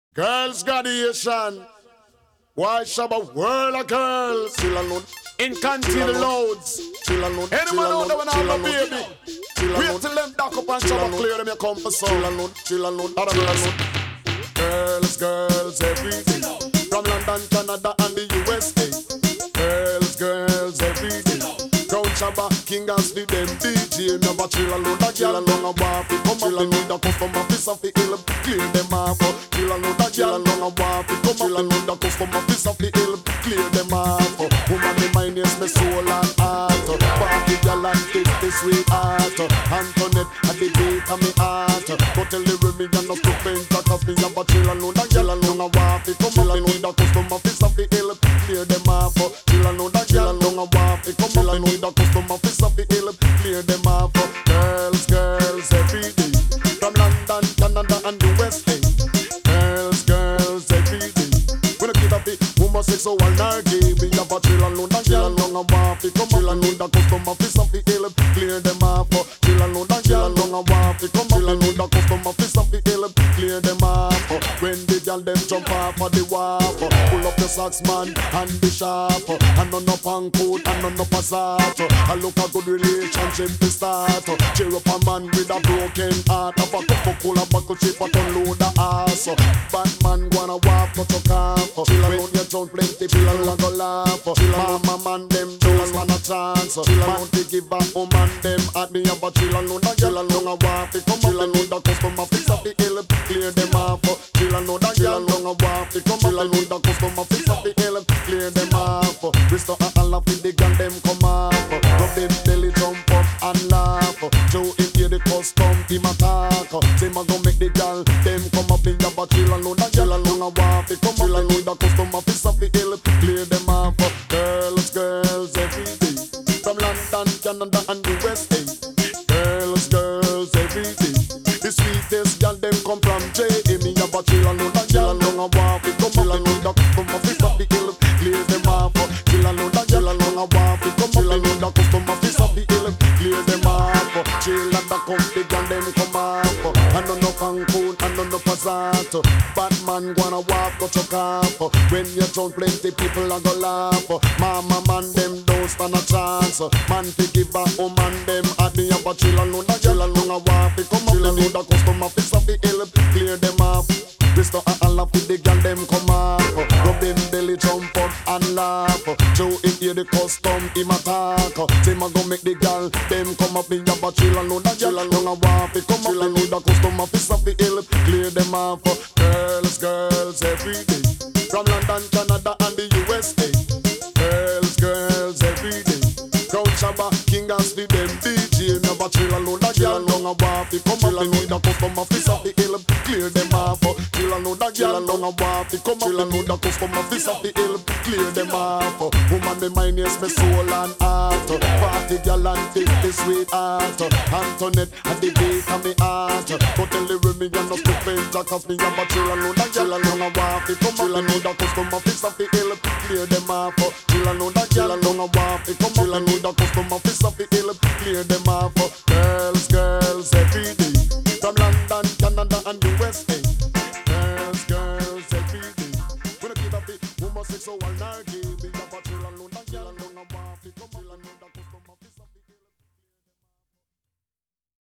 Girls graduation. Why shabba world of girls? Chill alone. In country the loads. Chill alone. Anyone out there when I'm a baby? Wait till them dock up and shabba clear them your comfort zone. Chill alone. Chill alone. Other girls. Girls, girls every day. From London, Canada and the USA. Girls, girls every day. Crown Shabba, King and Speed, them DJ. Never chill alone, that girl along a waffy. Come up, they need a customer, piece of the hill. Clear them off. Chill alone, that girl along a waffy. Come up, they need a customer, piece of the hill. Clear them off. Woman, the mind is my soul and heart. Party girl and take the sweetheart. Antoinette, at the gate of me heart. Go tell the Remy and not to paint that cause me have a chill alone, that girl along a waffy. Come up, they need a customer, piece of the hill. Clear them off. Chill alone, that girl along a waffy. Come up, they need a customer, piece of the hill. Clear them off. Girls, girls every day. From London, Canada and the West End. Girls, girls every day. When I get a bit, woman say so all night. We have a chill alone, that girl along a waffy. Come chill alone, that customer, piece of the hill. Clear them off. Chill alone, that girl along a waffy. Come chill alone, that customer, piece of the hill. Clear them off. When the girl them jump off of the waffle, pull up the socks man and the sharp. And none up on coat and none up a sock. I look a good relationship to start. Cheer up a man with a broken heart. Have a cup of cola buckle chip but unload the ass. Bad man wanna walk but you can't. When you don't plenty people a go laugh. Mama man them don't want a chance. Man to give a woman them at me up a chill alone. The girl alone a walk. Come chill alone the customer fix up the hill. Clear them off. Chill alone the girl alone a walk. Come chill alone the customer fix up the hill. Clear them off. Restore a laugh with the girl them come off. Rub them belly jump up and laugh. Joe in here the custom him attack. Say ma go make the girl them come up in the but chill alone the girl alone a walk. Come chill alone the customer fix up the hill. Clear them off. Girls, girls every day. From London, Canada and the West End. Girls, girls every day. The sweetest girl them come from J.A. Me have a chill alone the girl alone a walk. Come chill alone the customer fix up the hill. Clear them off. Chill alone the girl alone a walk. Come chill alone the customer fix up the hill. Clear them off. Chill and the company girl them come off. And none of Cancun and none of Passat. Bad man wanna walk got your calf. When you drunk plenty people a go laugh. Mama man them don't stand a chance. Man to give a woman them at the upper chill alone the girl alone a walk. Come up and the customer fix up the hill. Clear them off. Restore and laugh with the girl them come off. Rub them belly jump up and laugh. Joe in here the custom him attack. Say ma go make the girl them come up in your but chill alone the girl alone a walk. Come up and the customer fix up the hill. Clear them off. Girls, girls every day. From London, Canada and the USA. Girls, girls every day. Crown Shabba, King and Speed, them DJ. Never chill alone the girl alone a walk. Come up and the customer fix up the hill. Clear them off. Chill alone the girl alone a walk. Come up and the customer fix up the hill. Clear them off. Woman the mind is my soul and heart. Party girl and take the sweetheart. Antoinette at the gate of me heart. Go tell the Remy and not to paint that cause me have a chill alone the girl alone a walk. Come up and the customer fix up the hill. Clear them off. Chill alone the girl alone a walk. Come up and the customer